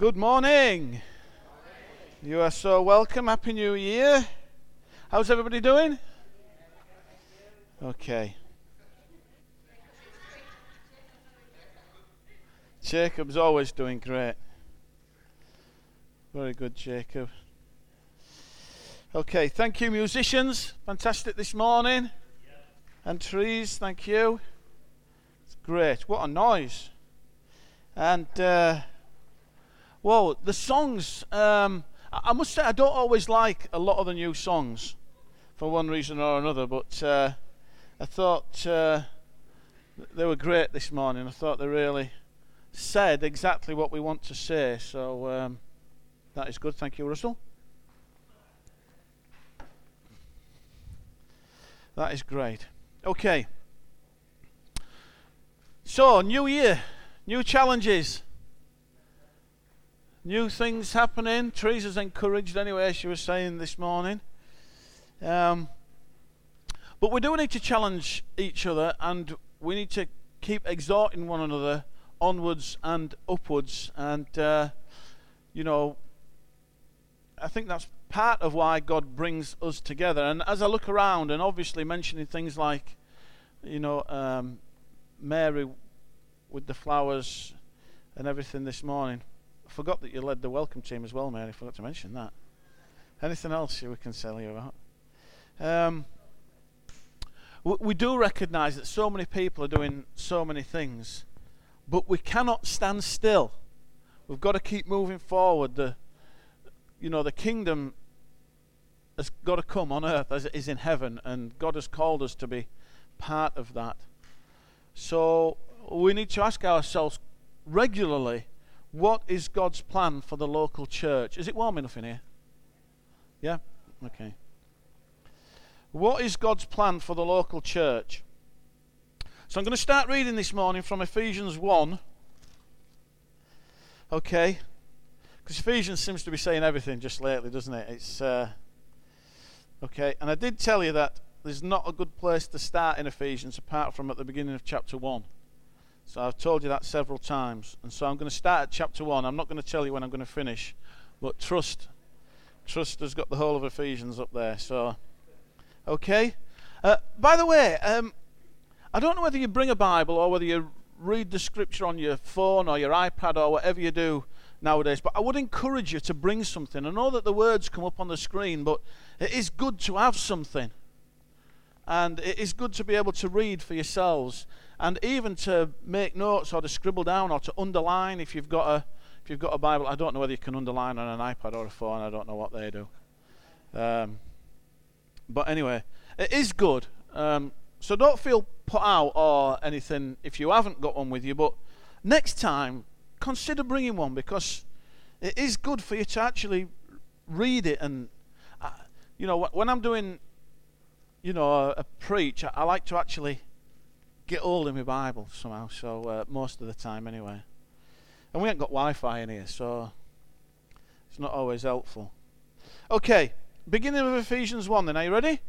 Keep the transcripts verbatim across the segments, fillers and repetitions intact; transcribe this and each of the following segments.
Good morning. You are so welcome. Happy New Year. How's everybody doing? Okay. Jacob's always doing great. Very good, Jacob. Okay, thank you, musicians. Fantastic this morning. And trees, thank you. It's great. What a noise. And, uh, well, the songs, um, I, I must say I don't always like a lot of the new songs for one reason or another, but uh, I thought uh, they were great this morning. I thought they really said exactly what we want to say, so um, that is good. Thank you, Russell. That is great. Okay. So, new year, new challenges, new things happening. Teresa's encouraged anyway, she was saying this morning. Um, but we do need to challenge each other, and we need to keep exhorting one another onwards and upwards. And, uh, you know, I think that's part of why God brings us together. And as I look around, and obviously mentioning things like, you know, um, Mary with the flowers and everything this morning. I forgot that you led the welcome team as well, Mary. I forgot to mention that. Anything else we can tell you about? Um, we, we do recognise that so many people are doing so many things, but we cannot stand still. We've got to keep moving forward. The, you know, the kingdom has got to come on earth as it is in heaven, and God has called us to be part of that. So we need to ask ourselves regularly, what is God's plan for the local church? Is it warm enough in here? Yeah? Okay. What is God's plan for the local church? So I'm going to start reading this morning from Ephesians one. Okay. Because Ephesians seems to be saying everything just lately, doesn't it? It's uh, okay. And I did tell you that there's not a good place to start in Ephesians apart from at the beginning of chapter one. So I've told you that several times. And so I'm going to start at chapter one. I'm not going to tell you when I'm going to finish. But trust. Trust has got the whole of Ephesians up there. So, okay. Uh, by the way, um, I don't know whether you bring a Bible or whether you read the scripture on your phone or your iPad or whatever you do nowadays. But I would encourage you to bring something. I know that the words come up on the screen, but it is good to have something. And it is good to be able to read for yourselves, and even to make notes or to scribble down or to underline if you've got a if you've got a Bible. I don't know whether you can underline on an iPad or a phone. I don't know what they do. Um, but anyway, it is good. Um, so don't feel put out or anything if you haven't got one with you. But next time, consider bringing one, because it is good for you to actually read it. And uh, you know, when I'm doing you know, a, a preach, I, I like to actually get hold of my Bible somehow, so uh, most of the time anyway. And we ain't got Wi-Fi in here, so it's not always helpful. Okay, beginning of Ephesians one then, are you ready?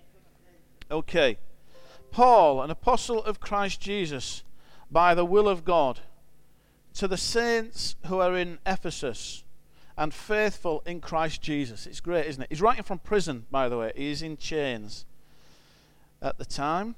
Okay. Paul, an apostle of Christ Jesus, by the will of God, to the saints who are in Ephesus, and faithful in Christ Jesus. It's great, isn't it? He's writing from prison, by the way. He's in chains at the time.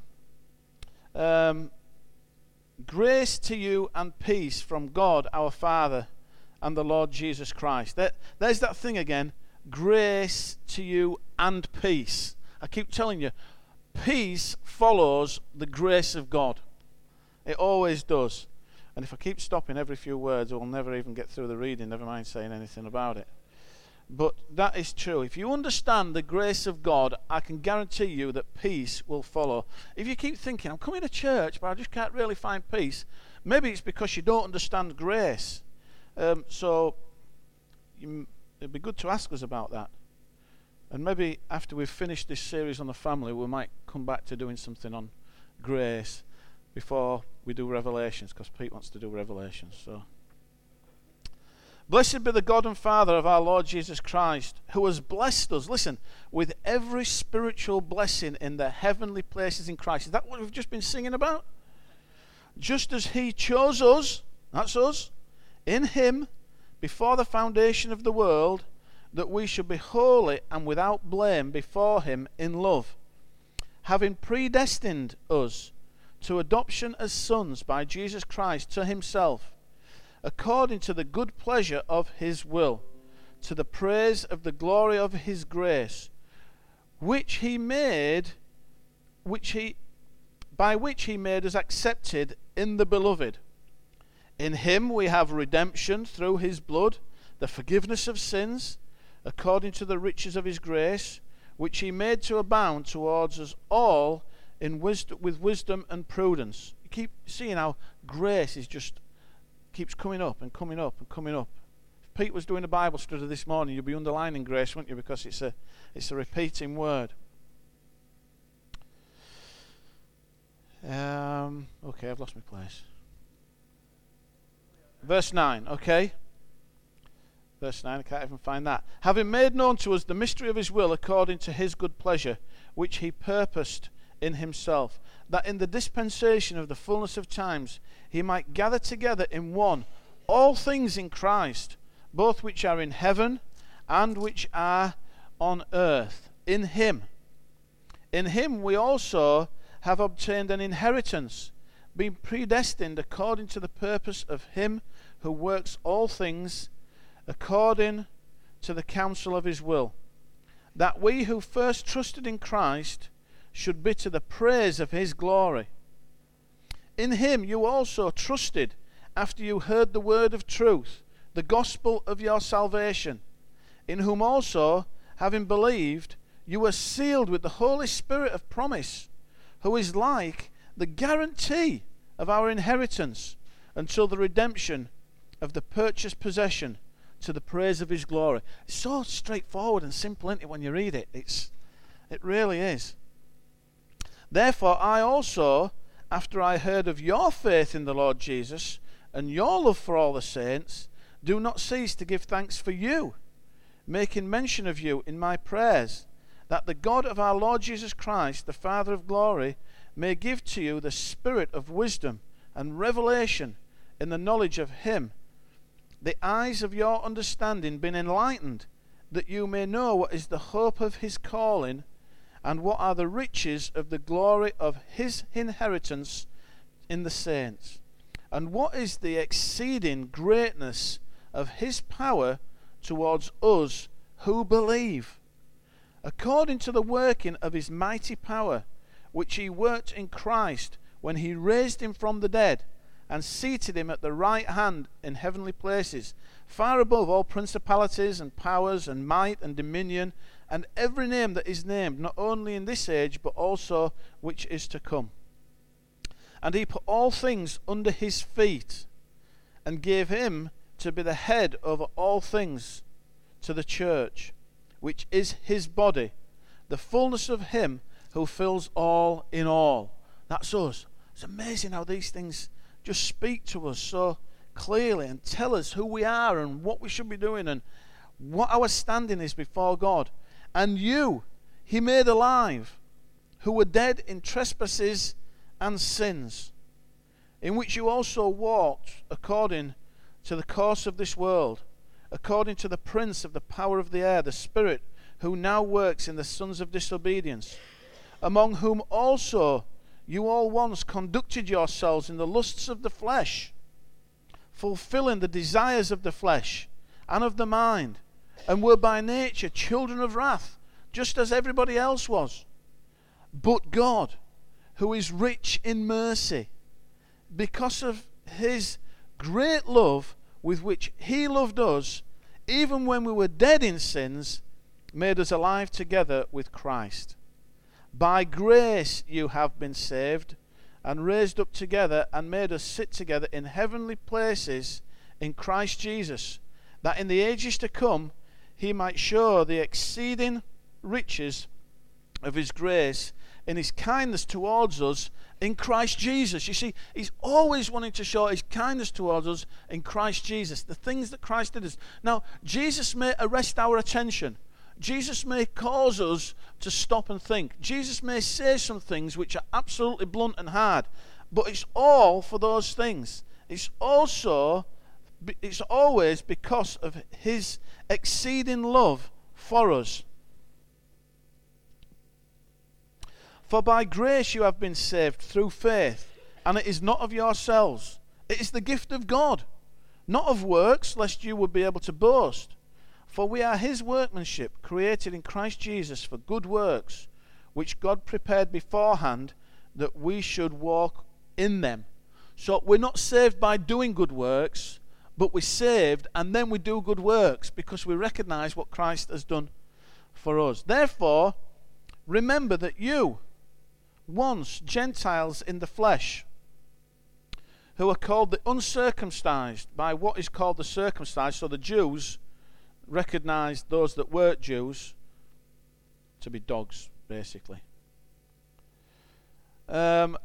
Um, grace to you and peace from God our Father and the Lord Jesus Christ. There, there's that thing again. Grace to you and peace. I keep telling you, peace follows the grace of God. It always does. And if I keep stopping every few words, we'll never even get through the reading, never mind saying anything about it. But that is true. If you understand the grace of God, I can guarantee you that peace will follow. If you keep thinking, I'm coming to church, but I just can't really find peace, maybe it's because you don't understand grace. Um, so you, it'd be good to ask us about that. And maybe after we've finished this series on the family, we might come back to doing something on grace before we do Revelations, because Pete wants to do Revelations. So, blessed be the God and Father of our Lord Jesus Christ, who has blessed us, listen, with every spiritual blessing in the heavenly places in Christ. Is that what we've just been singing about? Just as he chose us, that's us, in him, before the foundation of the world, that we should be holy and without blame before him in love, having predestined us to adoption as sons by Jesus Christ to himself, according to the good pleasure of his will, to the praise of the glory of his grace, which he made, which he, by which he made us accepted in the beloved. In him we have redemption through his blood, the forgiveness of sins, according to the riches of his grace, which he made to abound towards us all in wisdom, with wisdom and prudence. You keep seeing how grace is just keeps coming up and coming up and coming up. If Pete was doing a Bible study this morning, you'd be underlining grace, wouldn't you? Because it's a it's a repeating word. Um, okay, I've lost my place. Verse nine, okay. Verse nine, I can't even find that. Having made known to us the mystery of his will according to his good pleasure, which he purposed in himself, that in the dispensation of the fullness of times he might gather together in one all things in Christ, both which are in heaven and which are on earth, in him. In him we also have obtained an inheritance, being predestined according to the purpose of him who works all things according to the counsel of his will, that we who first trusted in Christ should be to the praise of his glory. In him you also trusted after you heard the word of truth, the gospel of your salvation, in whom also, having believed, you were sealed with the Holy Spirit of promise, who is like the guarantee of our inheritance until the redemption of the purchased possession, to the praise of his glory. It's so straightforward and simple, isn't it, when you read it? It's, it really is. Therefore I also, after I heard of your faith in the Lord Jesus and your love for all the saints, do not cease to give thanks for you, making mention of you in my prayers, that the God of our Lord Jesus Christ, the Father of glory, may give to you the spirit of wisdom and revelation in the knowledge of him, the eyes of your understanding being enlightened, that you may know what is the hope of his calling, and what are the riches of the glory of his inheritance in the saints, and what is the exceeding greatness of his power towards us who believe, according to the working of his mighty power, which he worked in Christ when he raised him from the dead, and seated him at the right hand in heavenly places, far above all principalities and powers and might and dominion, and every name that is named, not only in this age, but also which is to come. And he put all things under his feet, and gave him to be the head over all things to the church, which is his body, the fullness of him who fills all in all. That's us. It's amazing how these things just speak to us so clearly and tell us who we are and what we should be doing and what our standing is before God. And you he made alive, who were dead in trespasses and sins, in which you also walked according to the course of this world, according to the prince of the power of the air, the spirit who now works in the sons of disobedience, among whom also you all once conducted yourselves in the lusts of the flesh, fulfilling the desires of the flesh and of the mind, and were by nature children of wrath, just as everybody else was. But God, who is rich in mercy, because of his great love with which he loved us, even when we were dead in sins, made us alive together with Christ. By grace you have been saved, and raised up together, and made us sit together in heavenly places in Christ Jesus, that in the ages to come he might show the exceeding riches of his grace in his kindness towards us in Christ Jesus. You see, he's always wanting to show his kindness towards us in Christ Jesus, the things that Christ did us. Now, Jesus may arrest our attention. Jesus may cause us to stop and think. Jesus may say some things which are absolutely blunt and hard, but it's all for those things. It's also it's always because of his exceeding love for us. For by grace you have been saved through faith, and it is not of yourselves. It is the gift of God, not of works, lest you would be able to boast. For we are his workmanship, created in Christ Jesus for good works, which God prepared beforehand that we should walk in them. So we're not saved by doing good works, but we're saved and then we do good works because we recognize what Christ has done for us. Therefore, remember that you, once Gentiles in the flesh, who are called the uncircumcised by what is called the circumcised, so the Jews recognized those that weren't Jews to be dogs, basically. Um,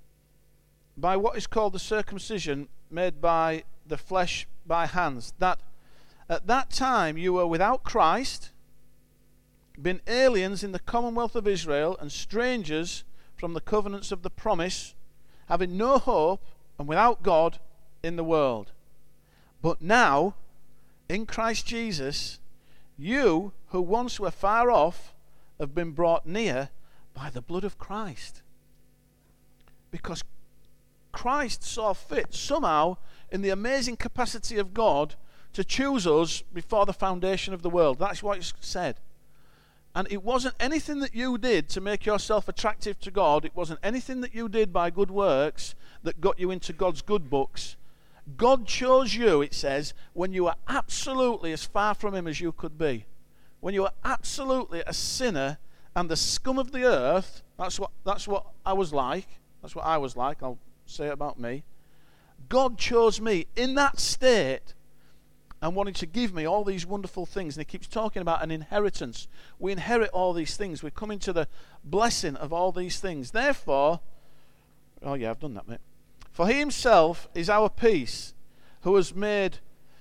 by what is called the circumcision made by the flesh by hands, that at that time you were without Christ, been aliens in the commonwealth of Israel, and strangers from the covenants of the promise, having no hope and without God in the world. But now, in Christ Jesus, you who once were far off have been brought near by the blood of Christ. Because Christ saw fit somehow in the amazing capacity of God to choose us before the foundation of the world. That's what it's said. And it wasn't anything that you did to make yourself attractive to God. It wasn't anything that you did by good works that got you into God's good books. God chose you, it says, when you were absolutely as far from him as you could be. When you were absolutely a sinner and the scum of the earth. That's what, that's what I was like. That's what I was like. I'll say it about me. God chose me in that state and wanted to give me all these wonderful things. And he keeps talking about an inheritance. We inherit all these things. We're coming to the blessing of all these things. Therefore, oh yeah, I've done that, mate. For he himself is our peace, who has made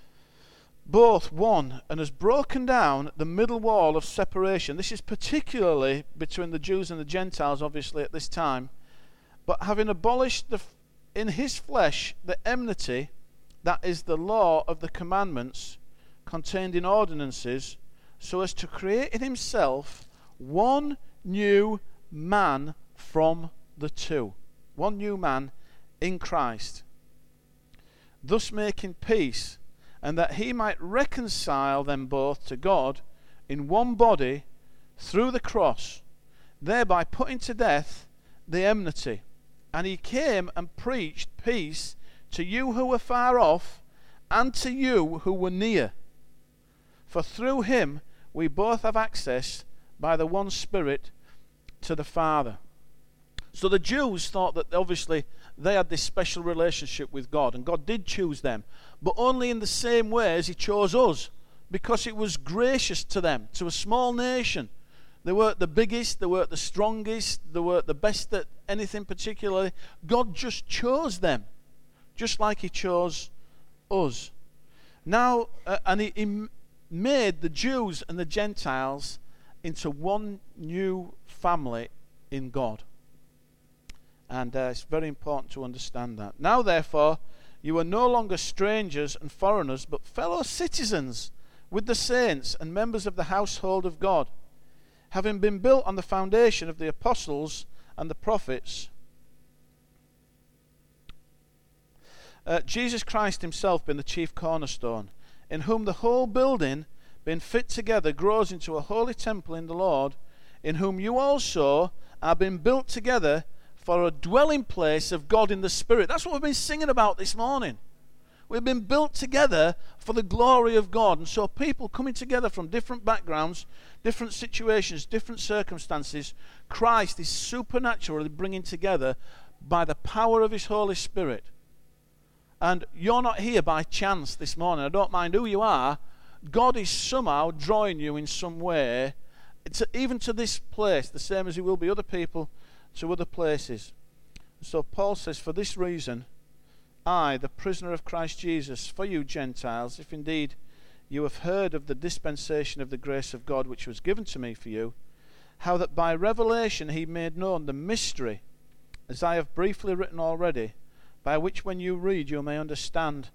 both one and has broken down the middle wall of separation. This is particularly between the Jews and the Gentiles, obviously, at this time. But having abolished the, in his flesh the enmity, that is the law of the commandments contained in ordinances, so as to create in himself one new man from the two. One new man in Christ. Thus making peace, and that he might reconcile them both to God in one body through the cross, thereby putting to death the enmity. And he came and preached peace to you who were far off, and to you who were near. For through him we both have access by the one Spirit to the Father. So the Jews thought that obviously they had this special relationship with God, and God did choose them, but only in the same way as he chose us, because it was gracious to them, to a small nation. They weren't the biggest, they weren't the strongest, they weren't the best at anything particularly. God just chose them, just like he chose us. Now, uh, and he, he made the Jews and the Gentiles into one new family in God. And uh, it's very important to understand that. Now, therefore, you are no longer strangers and foreigners, but fellow citizens with the saints and members of the household of God, having been built on the foundation of the apostles and the prophets, uh, Jesus Christ himself being the chief cornerstone, in whom the whole building, being fit together, grows into a holy temple in the Lord, in whom you also are being built together for a dwelling place of God in the Spirit. That's what we've been singing about this morning. We've been built together for the glory of God. And so people coming together from different backgrounds, different situations, different circumstances, Christ is supernaturally bringing together by the power of his Holy Spirit. And you're not here by chance this morning. I don't mind who you are. God is somehow drawing you in some way, to, even to this place, the same as he will be other people to other places. So Paul says, for this reason, I, the prisoner of Christ Jesus, for you Gentiles, if indeed you have heard of the dispensation of the grace of God which was given to me for you, how that by revelation he made known the mystery, as I have briefly written already, by which when you read you may understand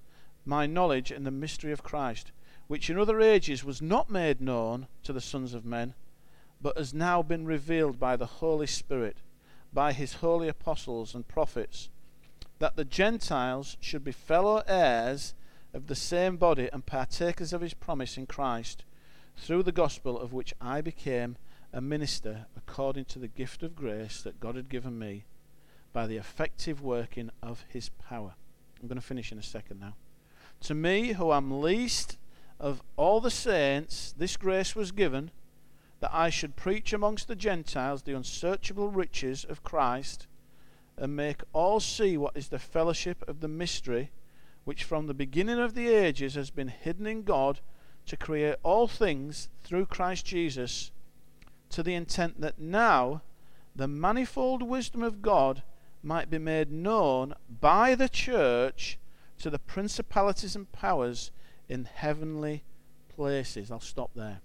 my knowledge in the mystery of Christ, which in other ages was not made known to the sons of men, but has now been revealed by the Holy Spirit, by his holy apostles and prophets, that the Gentiles should be fellow heirs of the same body and partakers of his promise in Christ, through the gospel of which I became a minister according to the gift of grace that God had given me by the effective working of his power. I'm going to finish in a second now. To me, who am least of all the saints, this grace was given, that I should preach amongst the Gentiles the unsearchable riches of Christ, and make all see what is the fellowship of the mystery, which from the beginning of the ages has been hidden in God, to create all things through Christ Jesus, to the intent that now the manifold wisdom of God might be made known by the church to the principalities and powers in heavenly places. I'll stop there.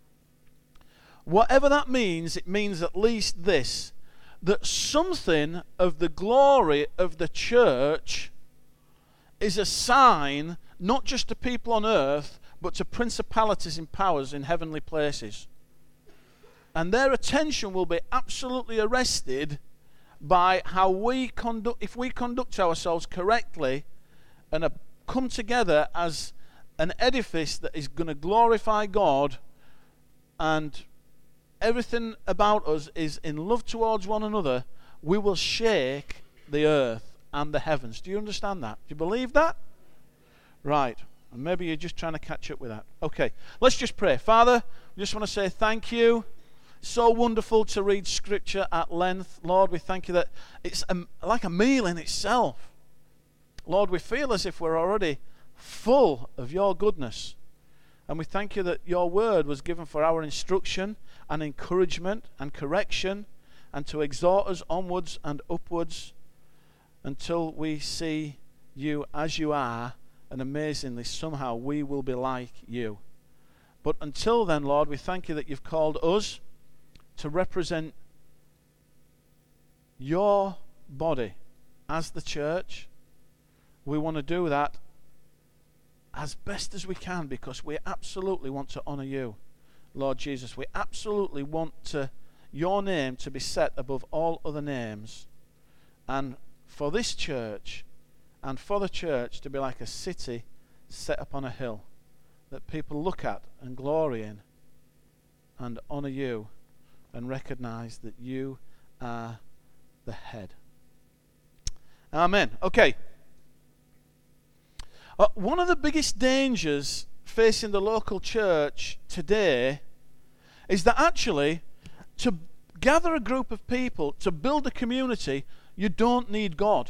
Whatever that means, it means at least this, that something of the glory of the church is a sign not just to people on earth, but to principalities and powers in heavenly places. And their attention will be absolutely arrested by how we conduct, if we conduct ourselves correctly and uh, come together as an edifice that is going to glorify God, and everything about us is in love towards one another, we will shake the earth and the heavens. Do you understand that? Do you believe that? Right. And maybe you're just trying to catch up with that. Okay, let's just pray. Father, we just want to say thank you. So wonderful to read Scripture at length. Lord, we thank you that it's a, like a meal in itself. Lord, we feel as if we're already full of your goodness. And we thank you that your word was given for our instruction and encouragement and correction, and to exhort us onwards and upwards until we see you as you are, and amazingly somehow we will be like you. But until then, Lord, we thank you that you've called us to represent your body as the church. We want to do that as best as we can, because we absolutely want to honor you, Lord Jesus. We absolutely want to, your name to be set above all other names, and for this church and for the church to be like a city set upon a hill that people look at and glory in and honor you and recognize that you are the head. Amen. Okay. Uh, one of the biggest dangers facing the local church today is that actually to gather a group of people, to build a community, you don't need God.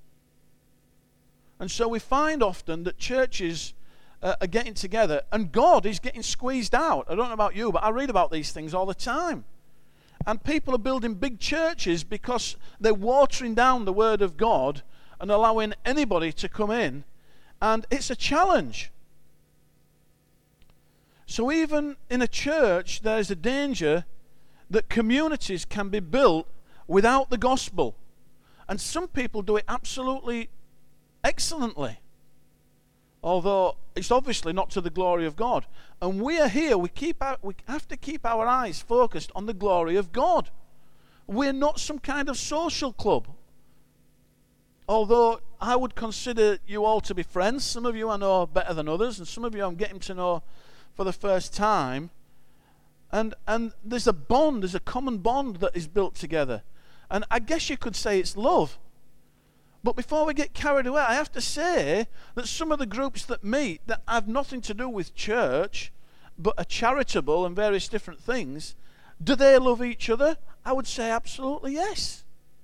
And so we find often that churches uh, are getting together and God is getting squeezed out. I don't know about you, but I read about these things all the time. And people are building big churches because they're watering down the Word of God and allowing anybody to come in. And it's a challenge. So even in a church, there's a danger that communities can be built without the gospel. And some people do it absolutely excellently, although it's obviously not to the glory of God. And we are here, we keep our, we have to keep our eyes focused on the glory of God. We're not some kind of social club, although I would consider you all to be friends. Some of you I know better than others, and some of you I'm getting to know for the first time. And and there's a bond, there's a common bond that is built together. And I guess you could say it's love. But before we get carried away, I have to say that some of the groups that meet that have nothing to do with church, but are charitable and various different things, do they love each other? I would say absolutely yes.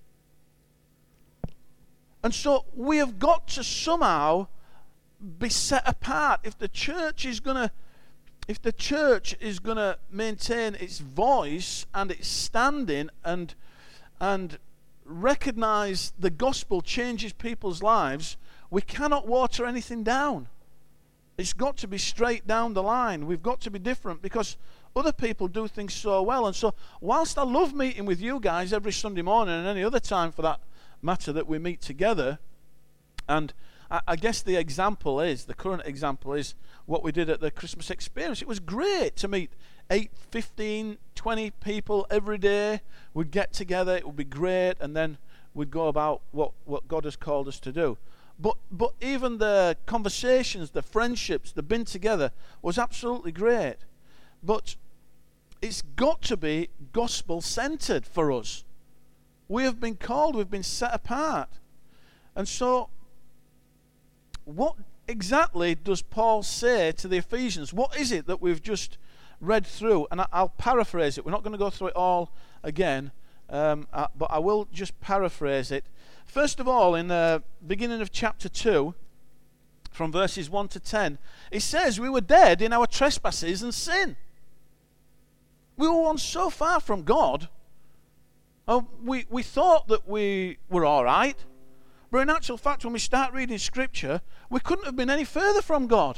And so we have got to somehow be set apart. If the church is going to if the church is going to maintain its voice and its standing and and recognize the gospel changes people's lives, we cannot water anything down. It's got to be straight down the line. We've got to be different because other people do things so well. And so whilst I love meeting with you guys every Sunday morning and any other time for that matter that we meet together, and I, I guess the example is, the current example is what we did at the Christmas experience. It was great to meet eight, fifteen, twenty people every day. We'd get together, it would be great, and then we'd go about what, what God has called us to do. But but even the conversations, the friendships, the being together was absolutely great. But it's got to be gospel-centered for us. We have been called, we've been set apart. And so, what exactly does Paul say to the Ephesians? What is it that we've just read through? And I, I'll paraphrase it. We're not going to go through it all again, um, uh, but I will just paraphrase it. First of all, in the beginning of chapter two, from verses one to ten, it says, we were dead in our trespasses and sin. We were once so far from God. Uh, we, we thought that we were all right. But in actual fact, when we start reading Scripture, we couldn't have been any further from God.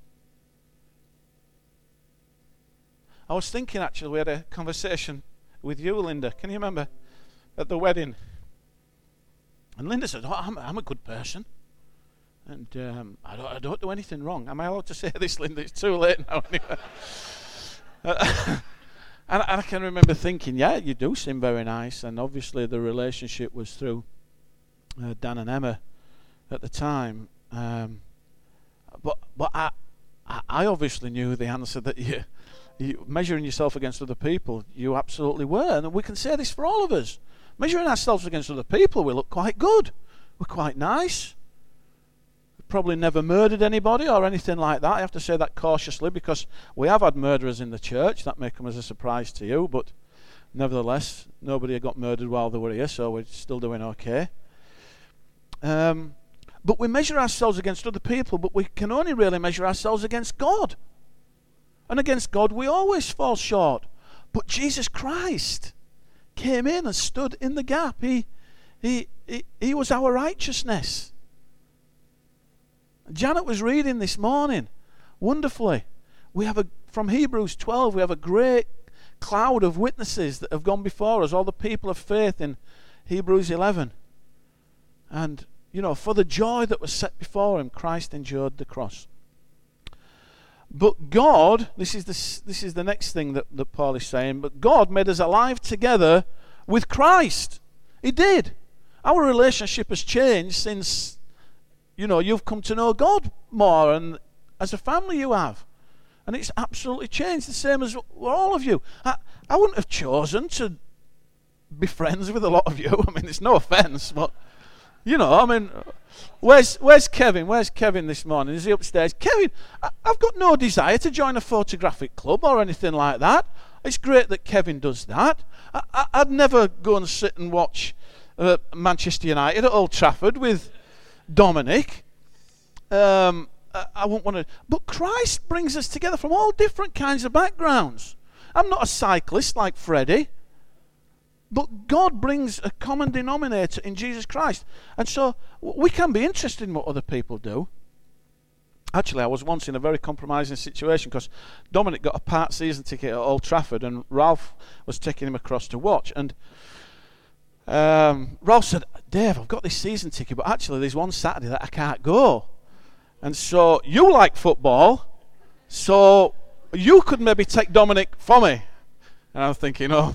I was thinking, actually, we had a conversation with you, Linda. Can you remember? At the wedding. And Linda said, oh, I'm, I'm a good person. And um, I, don't, I don't do anything wrong. Am I allowed to say this, Linda? It's too late now. Anyway. uh, and, and I can remember thinking, yeah, you do seem very nice. And obviously the relationship was through uh, Dan and Emma at the time. Um, but but I, I obviously knew the answer that you, you measuring yourself against other people, you absolutely were. And we can say this for all of us. Measuring ourselves against other people, we look quite good. We're quite nice. We've probably never murdered anybody or anything like that. I have to say that cautiously because we have had murderers in the church. That may come as a surprise to you, but nevertheless, nobody got murdered while they were here, so we're still doing okay. Um, but we measure ourselves against other people, but we can only really measure ourselves against God. And against God, we always fall short. But Jesus Christ came in and stood in the gap. He, he, he, he was our righteousness. Janet was reading this morning wonderfully. We have a from Hebrews twelve. We have a great cloud of witnesses that have gone before us. All the people of faith in Hebrews eleven. And you know, for the joy that was set before him, Christ endured the cross. But God, this is the, this is the next thing that, that Paul is saying, but God made us alive together with Christ. He did. Our relationship has changed since, you know, you've come to know God more, and as a family you have. And it's absolutely changed, the same as all of you. I, I wouldn't have chosen to be friends with a lot of you. I mean, it's no offence, but, you know, I mean... Where's Where's Kevin? Where's Kevin this morning? Is he upstairs? Kevin, I, I've got no desire to join a photographic club or anything like that. It's great that Kevin does that. I, I, I'd never go and sit and watch uh, Manchester United at Old Trafford with Dominic. Um, I, I won't want to. But Christ brings us together from all different kinds of backgrounds. I'm not a cyclist like Freddie. But God brings a common denominator in Jesus Christ. And so we can be interested in what other people do. Actually, I was once in a very compromising situation because Dominic got a part season ticket at Old Trafford and Ralph was taking him across to watch. And um, Ralph said, Dave, I've got this season ticket, but actually there's one Saturday that I can't go. And so you like football, so you could maybe take Dominic for me. And I'm thinking, oh,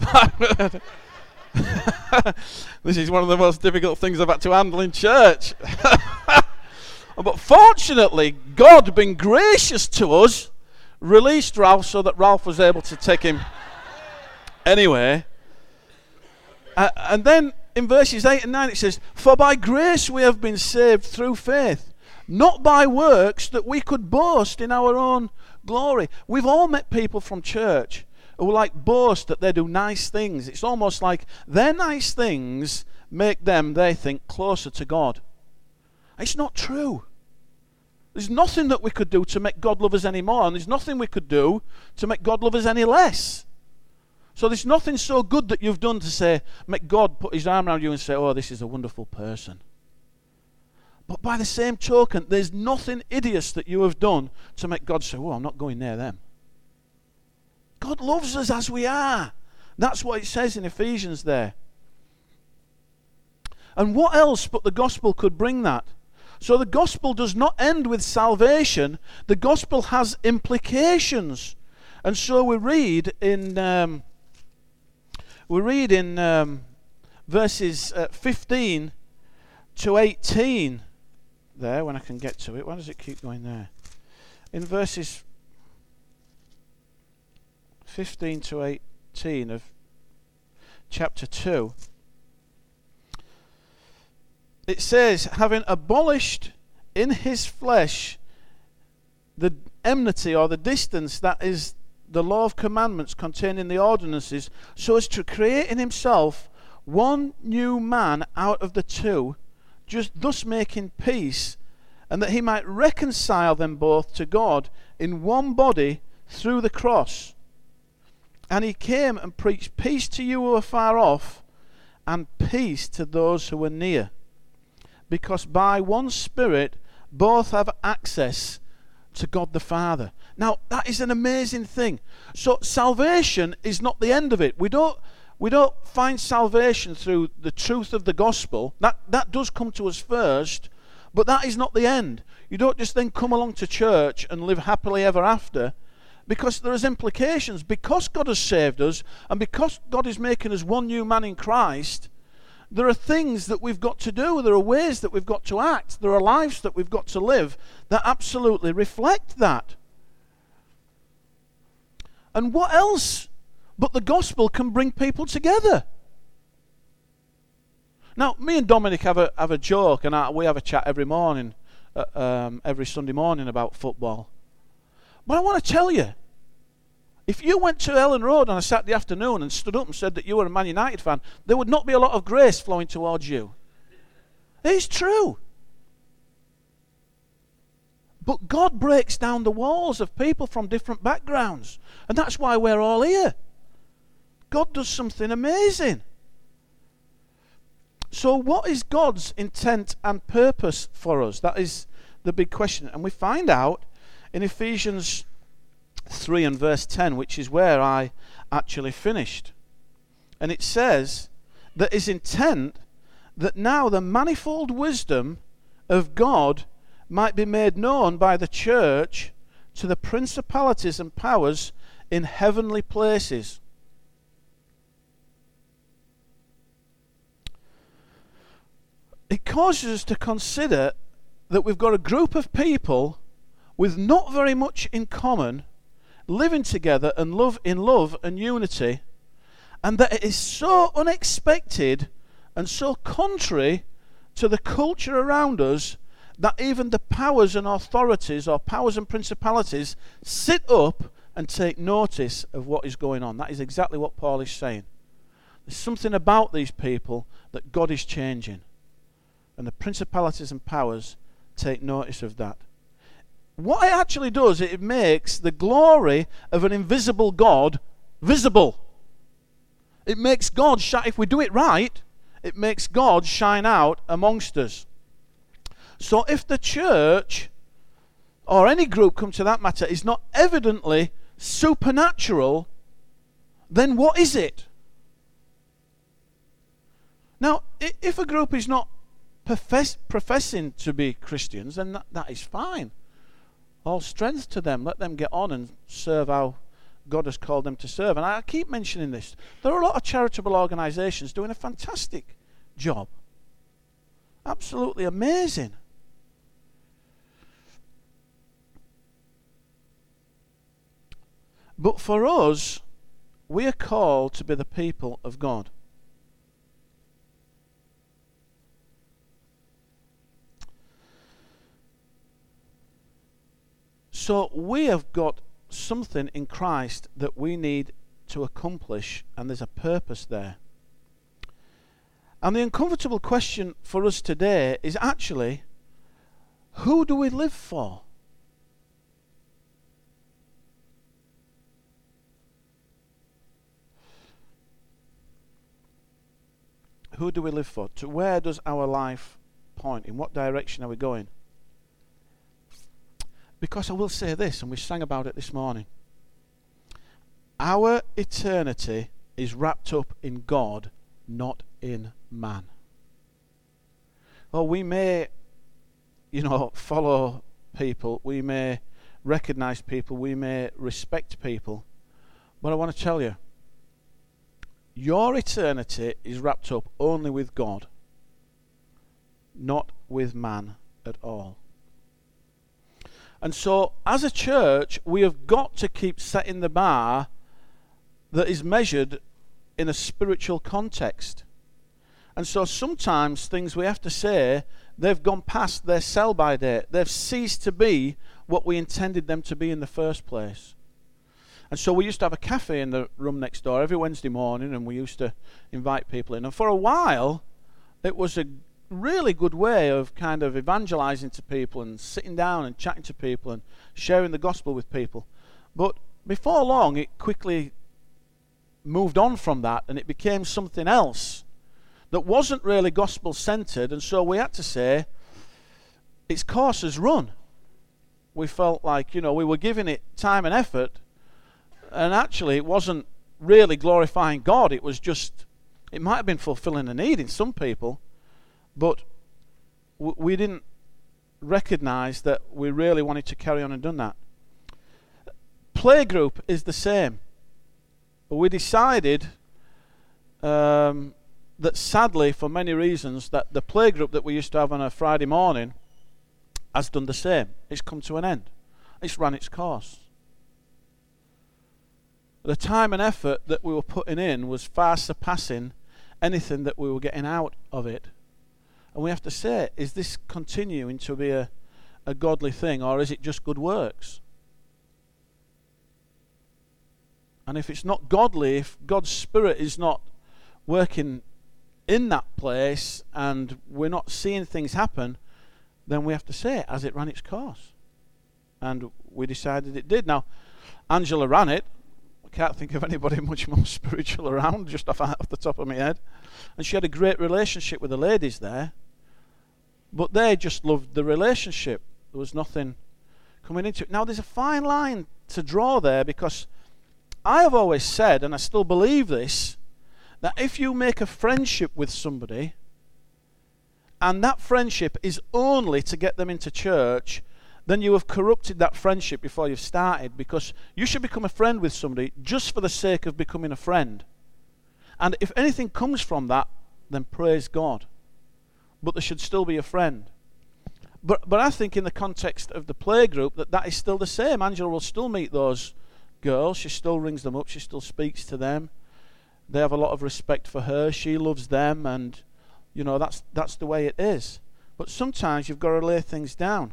this is one of the most difficult things I've had to handle in church. But fortunately, God, being gracious to us, released Ralph so that Ralph was able to take him anyway. Uh, and then in verses eight and nine it says, for by grace we have been saved through faith, not by works that we could boast in our own glory. We've all met people from church who like boast that they do nice things. It's almost like their nice things make them, they think, closer to God. It's not true. There's nothing that we could do to make God love us any more, and there's nothing we could do to make God love us any less. So there's nothing so good that you've done to say, make God put his arm around you and say, oh, this is a wonderful person. But by the same token, there's nothing hideous that you have done to make God say, oh, I'm not going near them. God loves us as we are. That's what it says in Ephesians there. And what else but the gospel could bring that? So the gospel does not end with salvation. The gospel has implications. And so we read in um, we read in um, verses uh, fifteen to eighteen there, when I can get to it. Why does it keep going there? In verses fifteen to eighteen of chapter two, it says, having abolished in his flesh the enmity or the distance that is the law of commandments contained in the ordinances, so as to create in himself one new man out of the two, just thus making peace, and that he might reconcile them both to God in one body through the cross. And he came and preached peace to you who are far off, and peace to those who are near. Because by one Spirit both have access to God the Father. Now, that is an amazing thing. So salvation is not the end of it. We don't we don't find salvation through the truth of the gospel. That that does come to us first, but that is not the end. You don't just then come along to church and live happily ever after, because there is implications. Because God has saved us, and because God is making us one new man in Christ, there are things that we've got to do. There are ways that we've got to act. There are lives that we've got to live that absolutely reflect that. And what else but the gospel can bring people together? Now, me and Dominic have a have a joke, and I, we have a chat every morning, uh, um, every Sunday morning about football. But I want to tell you, if you went to Ellen Road on a Saturday afternoon and stood up and said that you were a Man United fan, there would not be a lot of grace flowing towards you. It's true. But God breaks down the walls of people from different backgrounds. And that's why we're all here. God does something amazing. So what is God's intent and purpose for us? That is the big question. And we find out in Ephesians three and verse ten, which is where I actually finished. And it says that his intent that now the manifold wisdom of God might be made known by the church to the principalities and powers in heavenly places. It causes us to consider that we've got a group of people with not very much in common, living together and love in love and unity, and that it is so unexpected and so contrary to the culture around us that even the powers and authorities, or powers and principalities, sit up and take notice of what is going on. That is exactly what Paul is saying. There's something about these people that God is changing, and the principalities and powers take notice of that. What it actually does, it makes the glory of an invisible God visible. It makes God shine. If we do it right, it makes God shine out amongst us. So if the church, or any group come to that matter, is not evidently supernatural, then what is it? Now, if a group is not profess, professing to be Christians, then that, that is fine. All strength to them. Let them get on and serve how God has called them to serve. And I keep mentioning this. There are a lot of charitable organizations doing a fantastic job. Absolutely amazing. But for us, we are called to be the people of God. So we have got something in Christ that we need to accomplish, and there's a purpose there. And the uncomfortable question for us today is actually, who do we live for? Who do we live for? To where does our life point? In what direction are we going? Because I will say this, and we sang about it this morning. Our eternity is wrapped up in God, not in man. Or we may you know, follow people, we may recognize people, we may respect people, but I want to tell you, your eternity is wrapped up only with God, not with man at all. And so, as a church, we have got to keep setting the bar that is measured in a spiritual context. And so sometimes things we have to say, they've gone past their sell-by date. They've ceased to be what we intended them to be in the first place. And so we used to have a cafe in the room next door every Wednesday morning, and we used to invite people in. And for a while, it was a really good way of kind of evangelizing to people and sitting down and chatting to people and sharing the gospel with people. But before long, it quickly moved on from that, and it became something else that wasn't really gospel-centered, and so we had to say, its course has run. We felt like, you know, we were giving it time and effort, and actually it wasn't really glorifying God. It was just, it might have been fulfilling a need in some people, but w- we didn't recognize that we really wanted to carry on and done that. Playgroup is the same. We decided um, that sadly, for many reasons, that the playgroup that we used to have on a Friday morning has done the same. It's come to an end. It's run its course. The time and effort that we were putting in was far surpassing anything that we were getting out of it. And we have to say, is this continuing to be a, a godly thing, or is it just good works? And if it's not godly, if God's Spirit is not working in that place and we're not seeing things happen, then we have to say, has it run its course? And we decided it did. Now, Angela ran it. I can't think of anybody much more spiritual around, just off, off the top of my head. And she had a great relationship with the ladies there. But they just loved the relationship. There was nothing coming into it. Now, there's a fine line to draw there, because I have always said, and I still believe this, that if you make a friendship with somebody, and that friendship is only to get them into church, then you have corrupted that friendship before you've started, because you should become a friend with somebody just for the sake of becoming a friend. And if anything comes from that, then praise God. But there should still be a friend. But but I think in the context of the playgroup that that is still the same. Angela will still meet those girls. She still rings them up. She still speaks to them. They have a lot of respect for her. She loves them, and you know that's that's the way it is. But sometimes you've got to lay things down.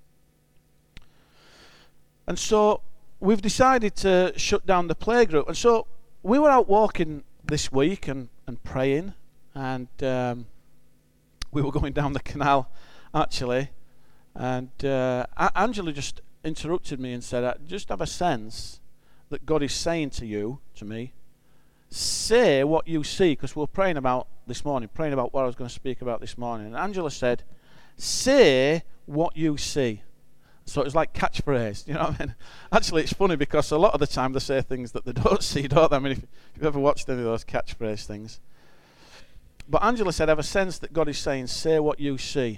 And so we've decided to shut down the playgroup. And so we were out walking this week and, and praying, and um, we were going down the canal, actually, and uh, Angela just interrupted me and said, I just have a sense that God is saying to you, to me, say what you see, because we were praying about this morning, praying about what I was going to speak about this morning. And Angela said, say what you see. So it was like catchphrase, you know what I mean? Actually, it's funny because a lot of the time they say things that they don't see, don't they? I mean, if, if you've ever watched any of those catchphrase things. But Angela said, I have a sense that God is saying, say what you see.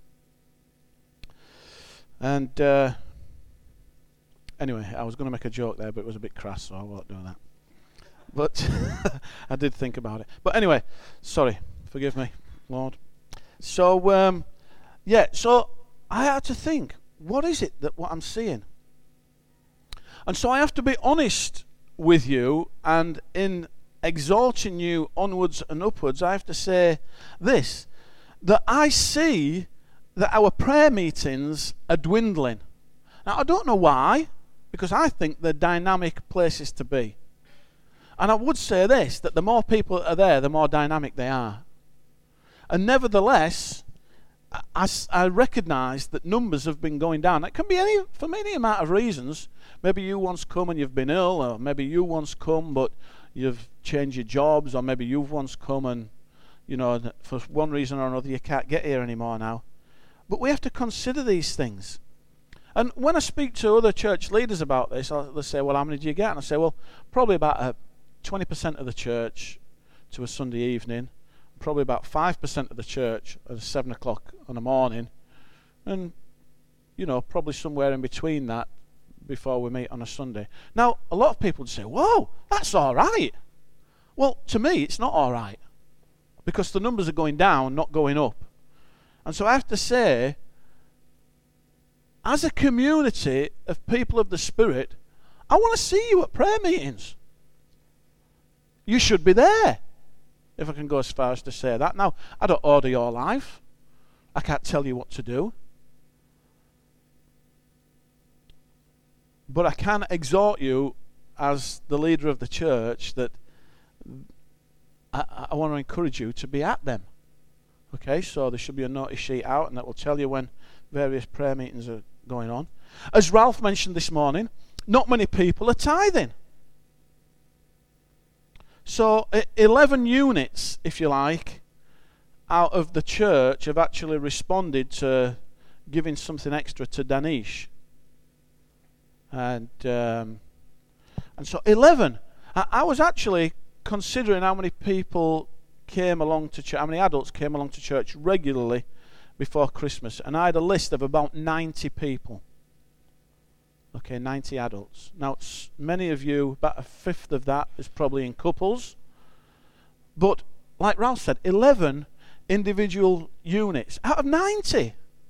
And uh, anyway, I was going to make a joke there, but it was a bit crass, so I won't do that. But I did think about it. But anyway, sorry, forgive me, Lord. So, um, yeah, so I had to think, what is it that what I'm seeing? And so I have to be honest with you, and in exalting you onwards and upwards, I have to say this, that I see that our prayer meetings are dwindling. Now, I don't know why, because I think they're dynamic places to be. And I would say this, that the more people that are there, the more dynamic they are. And nevertheless, I, I recognise that numbers have been going down. It can be any for any amount of reasons. Maybe you once come and you've been ill, or maybe you once come but you've changed your jobs, or maybe you've once come and, you know, for one reason or another you can't get here anymore now. But we have to consider these things. And when I speak to other church leaders about this, they'll say, well, how many do you get? And I say, well, probably about a twenty percent of the church to a Sunday evening, probably about five percent of the church at seven o'clock in the morning And, you know, probably somewhere in between that before we meet on a Sunday. Now, a lot of people would say, whoa, that's all right. Well, to me, it's not all right. Because the numbers are going down, not going up. And so I have to say, as a community of people of the Spirit, I want to see you at prayer meetings. You should be there, if I can go as far as to say that. Now, I don't order your life. I can't tell you what to do. But I can exhort you as the leader of the church that I, I want to encourage you to be at them. Okay, so there should be a notice sheet out, and that will tell you when various prayer meetings are going on. As Ralph mentioned this morning, not many people are tithing. So eleven units, if you like, out of the church have actually responded to giving something extra to Danish. And um, and so eleven. I, I was actually considering how many people came along to church, how many adults came along to church regularly before Christmas, and I had a list of about ninety people. Okay, ninety adults. Now, it's many of you, about a fifth of that is probably in couples. But, like Ralph said, eleven individual units out of ninety.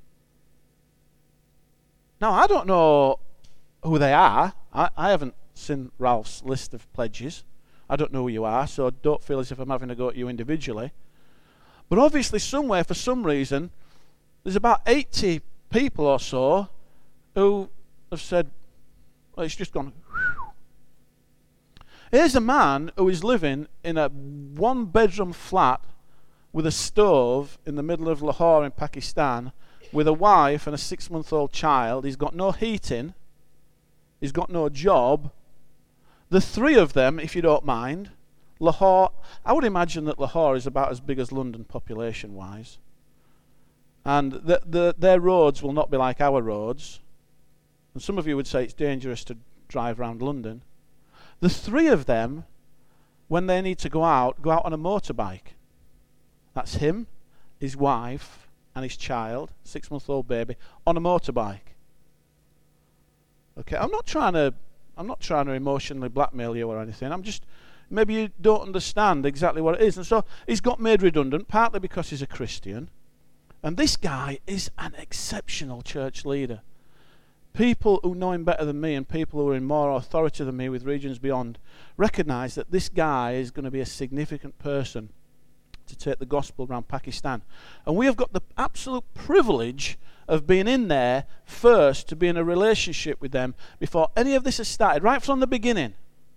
Now, I don't know who they are. I, I haven't seen Ralph's list of pledges. I don't know who you are, so don't feel as if I'm having a go at you individually. But obviously, somewhere, for some reason, there's about eighty people or so who have said, well, it's just gone. Whew. Here's a man who is living in a one-bedroom flat with a stove in the middle of Lahore in Pakistan, with a wife and a six-month-old child. He's got no heating. He's got no job. The three of them, if you don't mind, Lahore, I would imagine that Lahore is about as big as London population-wise. And the, the, their roads will not be like our roads. And some of you would say it's dangerous to drive around London. The three of them, when they need to go out, go out on a motorbike. That's him, his wife, and his child, six-month-old baby, on a motorbike. Okay, I'm not trying to, I'm not trying to emotionally blackmail you or anything. I'm just, maybe you don't understand exactly what it is. And so he's got made redundant, partly because he's a Christian. And this guy is an exceptional church leader. People who know him better than me and people who are in more authority than me with Regions Beyond recognize that this guy is going to be a significant person to take the gospel around Pakistan. And we have got the absolute privilege of being in there first, to be in a relationship with them before any of this has started, right from the beginning.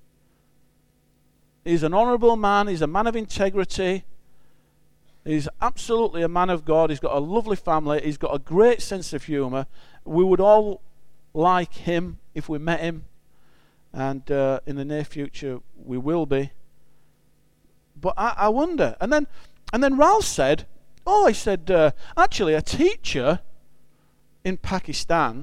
He's an honourable man, he's a man of integrity, he's absolutely a man of God, he's got a lovely family, he's got a great sense of humour. We would all like him if we met him, and uh, in the near future we will be. But I, I wonder, and then and then Ralph said, oh, he said, uh, actually a teacher in Pakistan,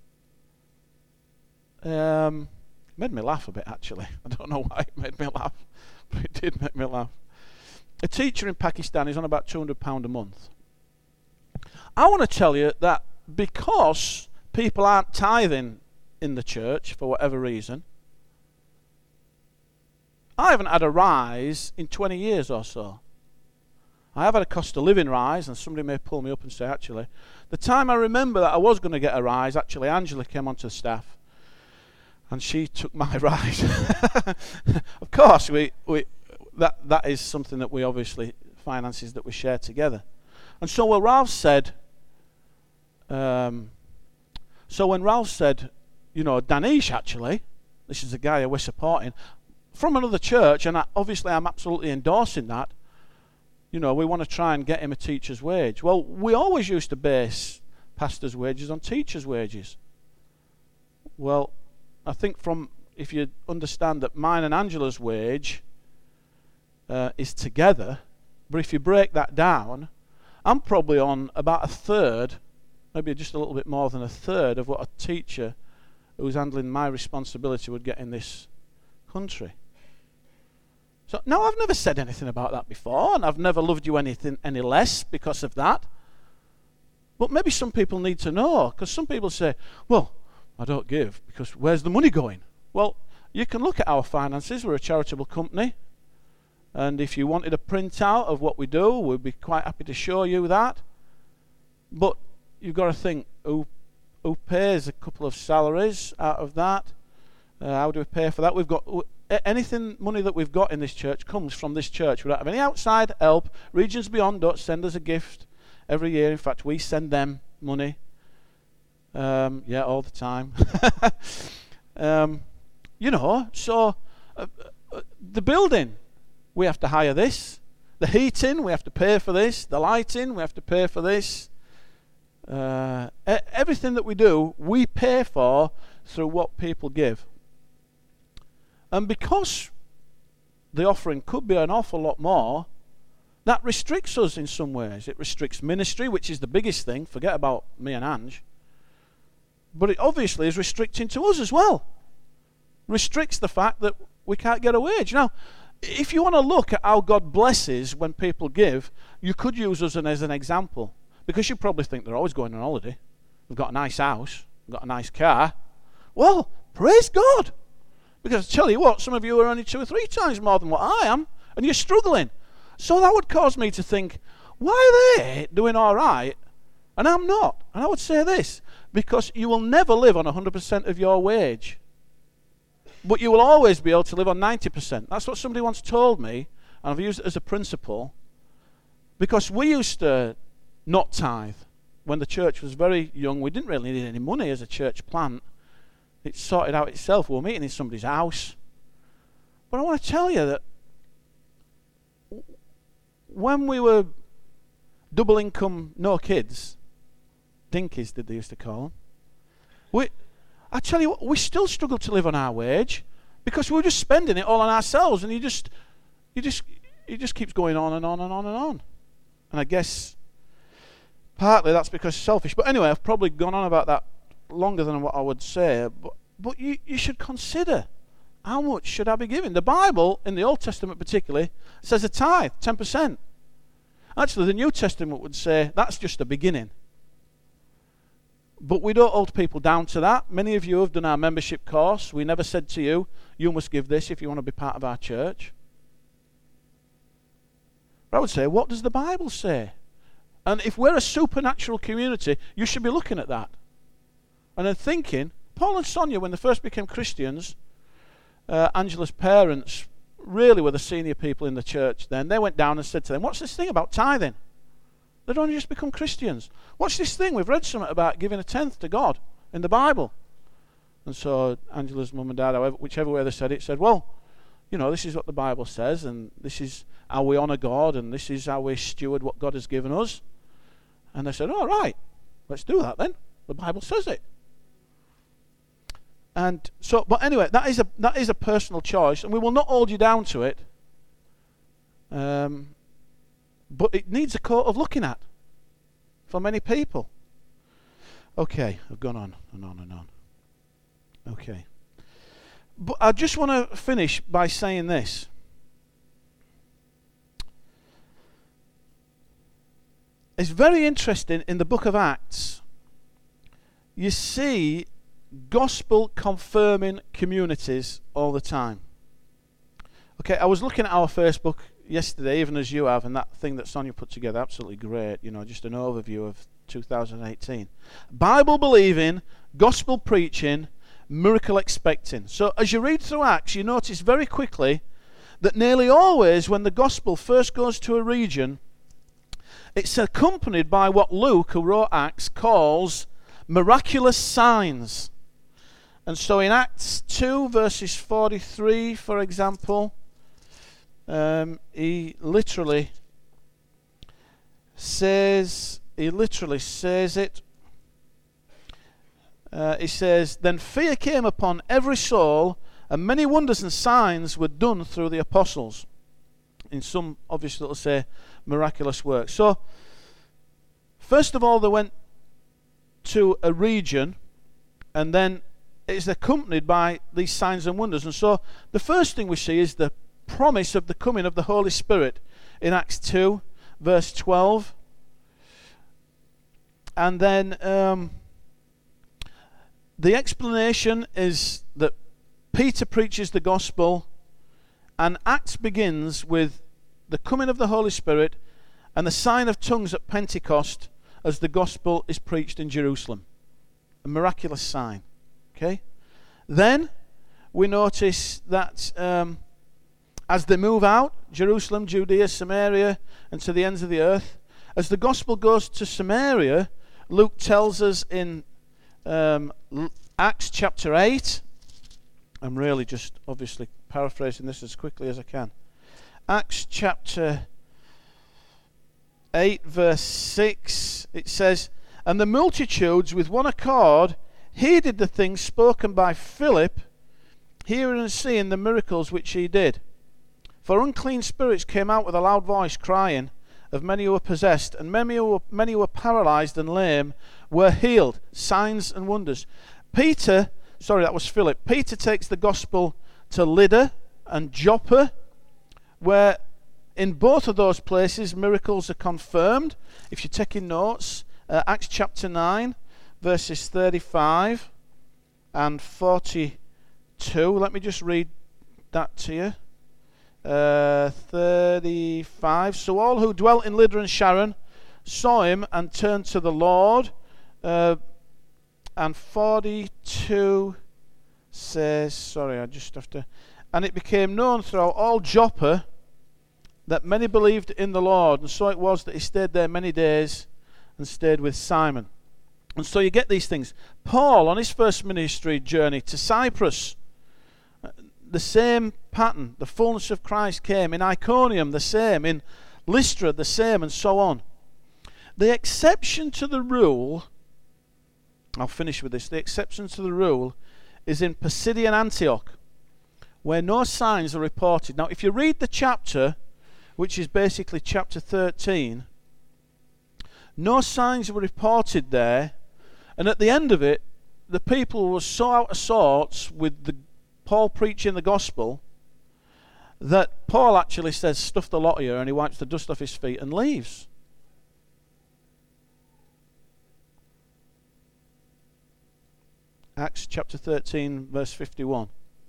um, made me laugh a bit actually. I don't know why it made me laugh, but it did make me laugh. A teacher in Pakistan is on about two hundred pounds a month. I want to tell you that because people aren't tithing in the church for whatever reason, I haven't had a rise in twenty years or so. I have had a cost of living rise, and somebody may pull me up and say, actually, the time I remember that I was going to get a rise, actually Angela came onto the staff and she took my rise. Of course, we, we that that is something that we obviously, finances that we share together. And so when Ralph said, um, so when Ralph said, you know, Danish actually, this is the guy who we're supporting, from another church, and I, obviously I'm absolutely endorsing that, you know, we want to try and get him a teacher's wage. Well, we always used to base pastors' wages on teachers' wages. Well, I think from, if you understand that mine and Angela's wage uh, is together, but if you break that down, I'm probably on about a third, maybe just a little bit more than a third of what a teacher who's handling my responsibility would get in this country. So, no, I've never said anything about that before, and I've never loved you anything any less because of that. But maybe some people need to know, because some people say, well, I don't give because where's the money going? Well, you can look at our finances. We're a charitable company. And if you wanted a printout of what we do, we'd be quite happy to show you that. But you've got to think, who, who pays a couple of salaries out of that? Uh, how do we pay for that? We've got anything money that we've got in this church comes from this church. We don't have any outside help. Regions Beyond don't send us a gift every year. In fact, we send them money. Um, yeah, all the time. um, you know, so uh, uh, the building, we have to hire this. The heating, we have to pay for this. The lighting, we have to pay for this. Uh, e- everything that we do, we pay for through what people give. And because the offering could be an awful lot more, that restricts us in some ways. It restricts ministry, which is the biggest thing. Forget about me and Ange. But it obviously is restricting to us as well. Restricts the fact that we can't get a wage. Now, if you want to look at how God blesses when people give, you could use us as an example. Because you probably think they're always going on holiday. We've got a nice house. We've got a nice car. Well, praise God. Because I tell you what, some of you are only two or three times more than what I am, and you're struggling. So that would cause me to think, why are they doing all right, and I'm not? And I would say this, because you will never live on one hundred percent of your wage. But you will always be able to live on ninety percent. That's what somebody once told me, and I've used it as a principle. Because we used to not tithe. When the church was very young, we didn't really need any money as a church plant. It sorted out itself. We were meeting in somebody's house. But I want to tell you that when we were double income, no kids, dinkies did they used to call them, we, I tell you what, we still struggle to live on our wage because we were just spending it all on ourselves, and you just, you just, it just keeps going on and on and on and on. And I guess partly that's because it's selfish. But anyway, I've probably gone on about that longer than what I would say, but, but you, you should consider, how much should I be giving? The Bible, in the Old Testament particularly, says a tithe, ten percent. Actually, the New Testament would say that's just the beginning. But we don't hold people down to that. Many of you have done our membership course. We never said to you, you must give this if you want to be part of our church. But I would say, what does the Bible say? And if we're a supernatural community, you should be looking at that. And then thinking, Paul and Sonia, when they first became Christians, uh, Angela's parents really were the senior people in the church then. They went down and said to them, what's this thing about tithing? They'd only just become Christians. What's this thing? We've read something about giving a tenth to God in the Bible. And so Angela's mum and dad, however, whichever way they said it, said, well, you know, this is what the Bible says, and this is how we honour God, and this is how we steward what God has given us. And they said, all right, let's do that then. The Bible says it. And so, but anyway, that is a that is a personal choice, and we will not hold you down to it. Um, but it needs a coat of looking at for many people. Okay, I've gone on and on and on. Okay. But I just want to finish by saying this. It's very interesting in the book of Acts. You see gospel confirming communities all the time. Okay, I was looking at our Facebook yesterday, even as you have, and that thing that Sonia put together, absolutely great, you know, just an overview of two thousand eighteen. Bible believing, gospel preaching, miracle expecting. So as you read through Acts, you notice very quickly that nearly always when the gospel first goes to a region, it's accompanied by what Luke, who wrote Acts, calls miraculous signs. And so in Acts two, verses forty-three, for example, um, he literally says, he literally says it. Uh, he says, then fear came upon every soul, and many wonders and signs were done through the apostles. In some, obviously, it'll say miraculous works. So, first of all, they went to a region, and then it's accompanied by these signs and wonders. And so, the first thing we see is the promise of the coming of the Holy Spirit in Acts two, verse twelve. And then um, the explanation is that Peter preaches the gospel, and Acts begins with the coming of the Holy Spirit and the sign of tongues at Pentecost as the gospel is preached in Jerusalem. A miraculous sign. Okay? Then we notice that um, as they move out, Jerusalem, Judea, Samaria, and to the ends of the earth, as the gospel goes to Samaria, Luke tells us in um, Acts chapter eight, I'm really just obviously paraphrasing this as quickly as I can. Acts chapter eight verse six, it says, "And the multitudes with one accord heeded the things spoken by Philip, hearing and seeing the miracles which he did. For unclean spirits came out with a loud voice, crying, of many who were possessed, and many who were, many who were paralyzed and lame were healed." Signs and wonders. Peter, sorry, that was Philip. Peter takes the gospel to Lydda and Joppa, where in both of those places miracles are confirmed. If you're taking notes, uh, Acts chapter nine, verses thirty-five and forty-two. Let me just read that to you. Uh, thirty-five. "So all who dwelt in Lydda and Sharon saw him and turned to the Lord." Uh, and forty-two says, sorry, I just have to. "And it became known throughout all Joppa that many believed in the Lord, and so it was that he stayed there many days and stayed with Simon." And so you get these things. Paul, on his first ministry journey to Cyprus, the same pattern. The fullness of Christ came. In Iconium, the same. In Lystra, the same, and so on. The exception to the rule, I'll finish with this, the exception to the rule is in Pisidian Antioch, where no signs are reported. Now, if you read the chapter, which is basically chapter thirteen, no signs were reported there, and at the end of it, the people were so out of sorts with the Paul preaching the gospel that Paul actually says, "Stuff the lot of you," and he wipes the dust off his feet and leaves. Acts chapter thirteen, verse fifty-one.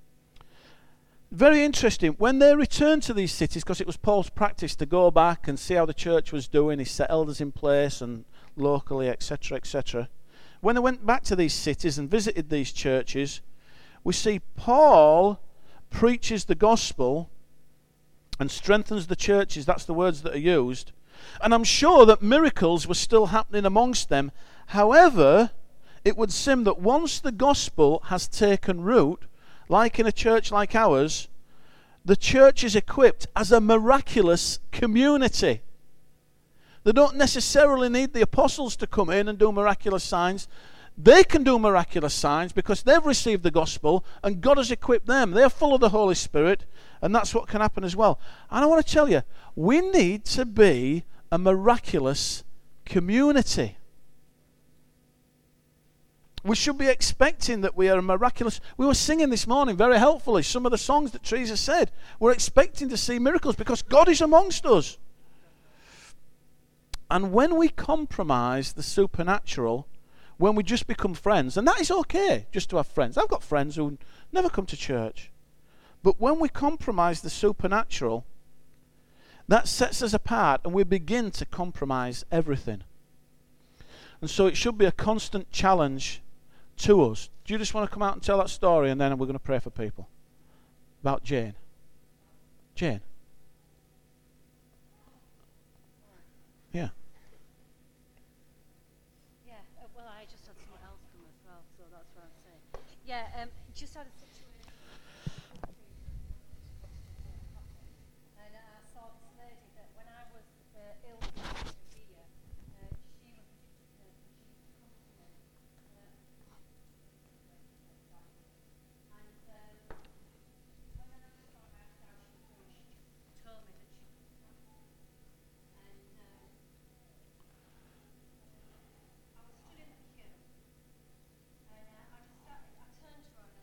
Very interesting. When they returned to these cities, because it was Paul's practice to go back and see how the church was doing, he set elders in place and locally, et cetera, et cetera. When they went back to these cities and visited these churches, we see Paul preaches the gospel and strengthens the churches. That's the words that are used. And I'm sure that miracles were still happening amongst them. However, it would seem that once the gospel has taken root, like in a church like ours, the church is equipped as a miraculous community. They don't necessarily need the apostles to come in and do miraculous signs. They can do miraculous signs because they've received the gospel and God has equipped them. They're full of the Holy Spirit, and that's what can happen as well. And I want to tell you, we need to be a miraculous community. We should be expecting that we are a miraculous. We were singing this morning very helpfully some of the songs that Teresa said. We're expecting to see miracles because God is amongst us. And when we compromise the supernatural, when we just become friends, and that is okay, just to have friends. I've got friends who never come to church. But when we compromise the supernatural, that sets us apart and we begin to compromise everything. And so it should be a constant challenge to us. Do you just want to come out and tell that story, and then we're going to pray for people? About Jane. Jane. Yeah. Yeah, uh, well, I just had someone else come as well, so that's what I'm saying. Yeah, um, just had a situation. And uh, I saw this lady that when I was uh, ill last year, uh, she was addicted to it, and she used to come to me. Uh, and um, when I asked her about how she was doing, she just told me that she was fine. And um, I was stood in the queue, and uh, I just started, I turned to her and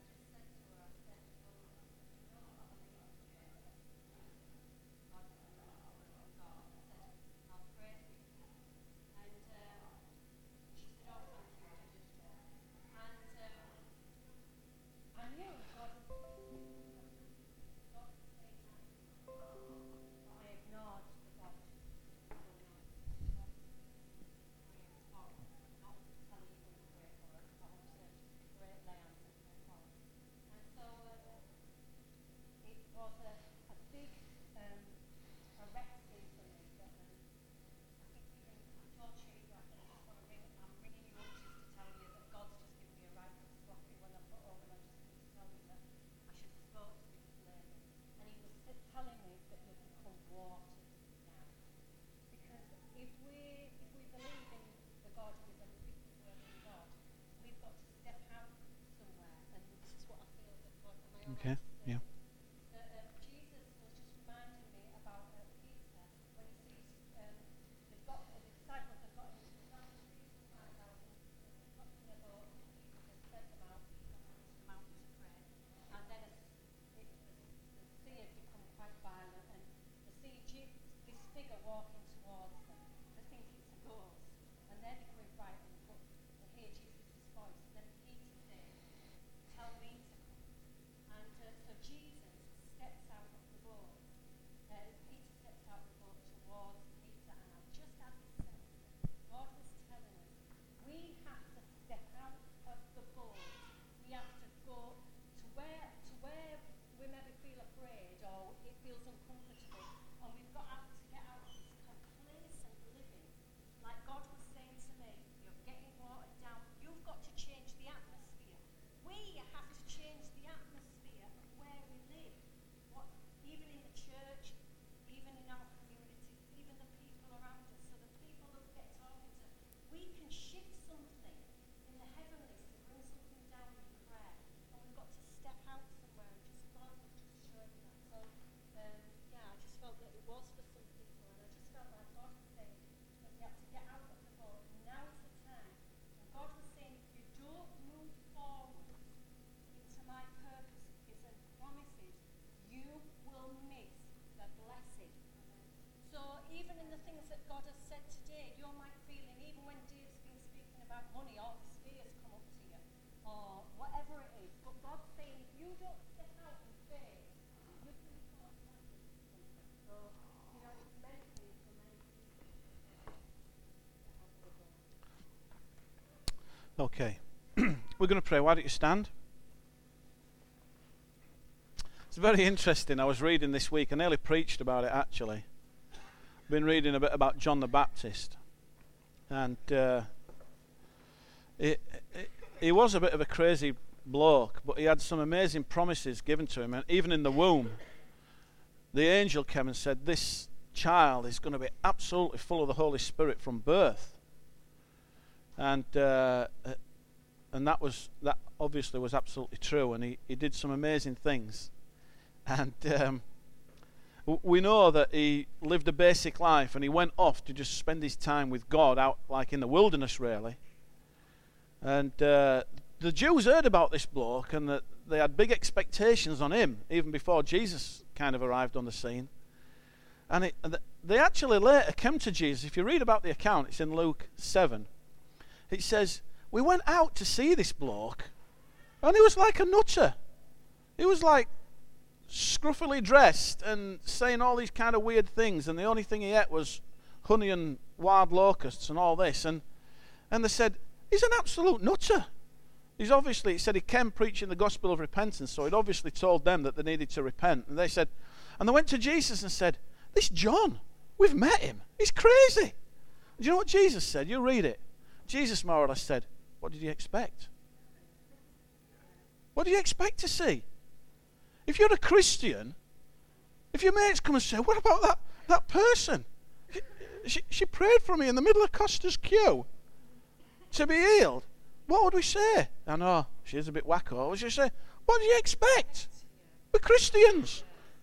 Okay, yeah. that uh, Jesus was just reminding me about uh, Peter when he sees um, they've got uh, the disciples have got him not three five thousand got in a boat and Jesus has sent them out on the mountain to pray, and then a, it, the, the sea had become quite violent, and they see Jesus, this figure walking towards them. They think it's a ghost, and they're becoming frightened, but they hear Jesus' voice. Then Peter says, "Tell me to come." And uh, so Jesus steps out of the boat. Uh, Peter steps out of the boat towards Peter, and I just as he said, God was telling us, we have to step out of the boat. We have to go to where to where we maybe feel afraid or it feels uncomfortable, and we've got out to get out of this complacent living. Like God was saying to me, you're getting watered down. You've got to change the atmosphere. We have to change the atmosphere of where we live. What, even in the church, even in our communities, even the people around us. So the people that we get talking to, we can shift something in the heavenlies to bring something down in prayer. And we've got to step out somewhere and just God was just showing me that. So um, yeah, I just felt that it was for some people, and I just felt like God was saying that we have to get out of the boat. Now is the time. And God was saying, if you don't move forward into my purposes and promises, you will miss the blessing. So even in the things that God has said today, you might feeling, even when Dave's been speaking about money, all this fears come up to you, or whatever it is. But God's saying, if you don't step out in faith, you can cause nothing. So, you know, it's meant to be for many people. Okay. We're going to pray. Why don't you stand? It's very interesting. I was reading this week. I nearly preached about it, actually. Been reading a bit about John the Baptist. And uh, he, he was a bit of a crazy bloke, but he had some amazing promises given to him. And even in the womb, the angel came and said, this child is going to be absolutely full of the Holy Spirit from birth. And uh, and that was that obviously was absolutely true, and he, he did some amazing things. And um, w- we know that he lived a basic life, and he went off to just spend his time with God out like in the wilderness, really. And uh, the Jews heard about this bloke, and that they had big expectations on him, even before Jesus kind of arrived on the scene. And, it, and they actually later came to Jesus. If you read about the account, it's in Luke seven. It says, we went out to see this bloke, and he was like a nutter. He was like scruffily dressed and saying all these kind of weird things, and the only thing he ate was honey and wild locusts and all this. And and they said, he's an absolute nutter. He's obviously, it said he came preaching the gospel of repentance, so he'd obviously told them that they needed to repent. And they said, and they went to Jesus and said, this John, we've met him. He's crazy. Do you know what Jesus said? You read it. Jesus more or less said, what did you expect? What do you expect to see? If you're a Christian, if your mates come and say, what about that, that person? She, she, she prayed for me in the middle of Costa's queue to be healed. What would we say? I know, she's a bit wacko. What would you say? What do you expect? We're Christians.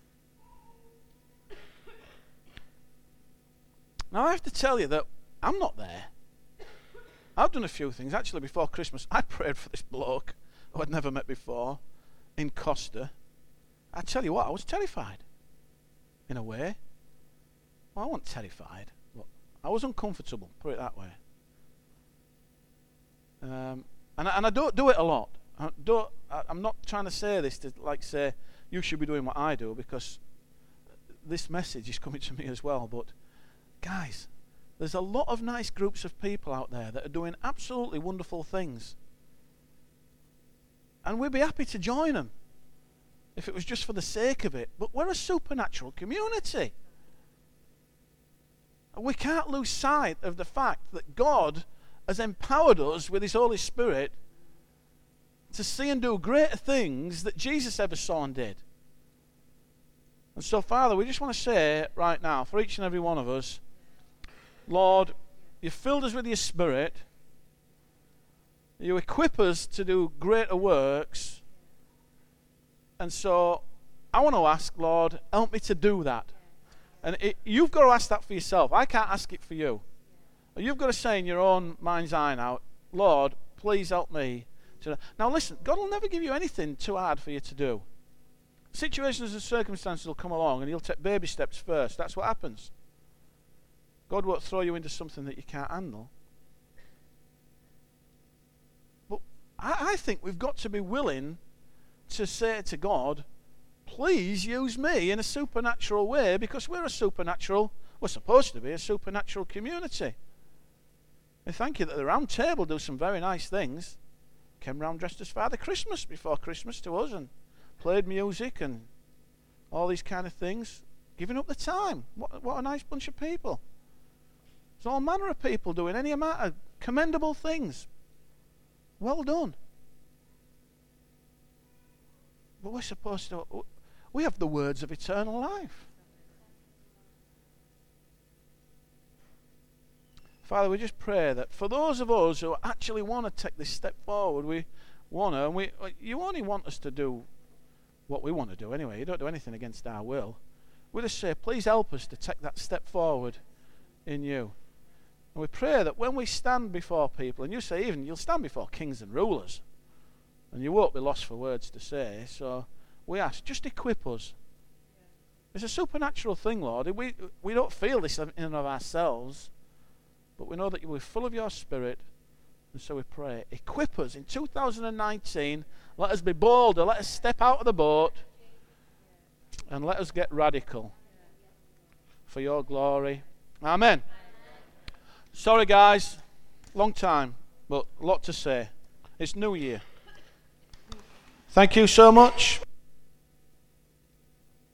Now I have to tell you that I'm not there. I've done a few things. Actually, before Christmas, I prayed for this bloke who I'd never met before in Costa. I tell you what, I was terrified. In a way. Well, I wasn't terrified, but I was uncomfortable, put it that way. Um, and, I, and I don't do it a lot. I don't, I, I'm not trying to say this to like say, you should be doing what I do, because this message is coming to me as well. But guys, there's a lot of nice groups of people out there that are doing absolutely wonderful things. And we'd be happy to join them if it was just for the sake of it. But we're a supernatural community. And we can't lose sight of the fact that God has empowered us with his Holy Spirit to see and do greater things that Jesus ever saw and did. And so, Father, we just want to say right now, for each and every one of us, Lord, you filled us with your Spirit. You equip us to do greater works. And so I want to ask, Lord, help me to do that. And it, you've got to ask that for yourself. I can't ask it for you. You've got to say in your own mind's eye now, Lord, please help me. To... Now listen, God will never give you anything too hard for you to do. Situations and circumstances will come along and He'll take baby steps first. That's what happens. God won't throw you into something that you can't handle. But I, I think we've got to be willing to say to God, please use me in a supernatural way, because we're a supernatural, we're supposed to be a supernatural community. I thank you that the round table do some very nice things. Came round dressed as Father Christmas before Christmas to us and played music and all these kind of things. Giving up the time. What, what a nice bunch of people. There's all manner of people doing any amount of commendable things. Well done. But we're supposed to, we have the words of eternal life. Father, we just pray that for those of us who actually want to take this step forward, we want to, and we, you only want us to do what we want to do anyway. You don't do anything against our will. We just say, please help us to take that step forward in you. And we pray that when we stand before people, and you say even you'll stand before kings and rulers, and you won't be lost for words to say, so we ask, just equip us. It's a supernatural thing, Lord. We, we don't feel this in and of ourselves, but we know that we're full of your Spirit, and so we pray, equip us in two thousand nineteen. Let us be bolder. Let us step out of the boat, and let us get radical for your glory. Amen. Sorry, guys. Long time, but a lot to say. It's New Year. Thank you so much.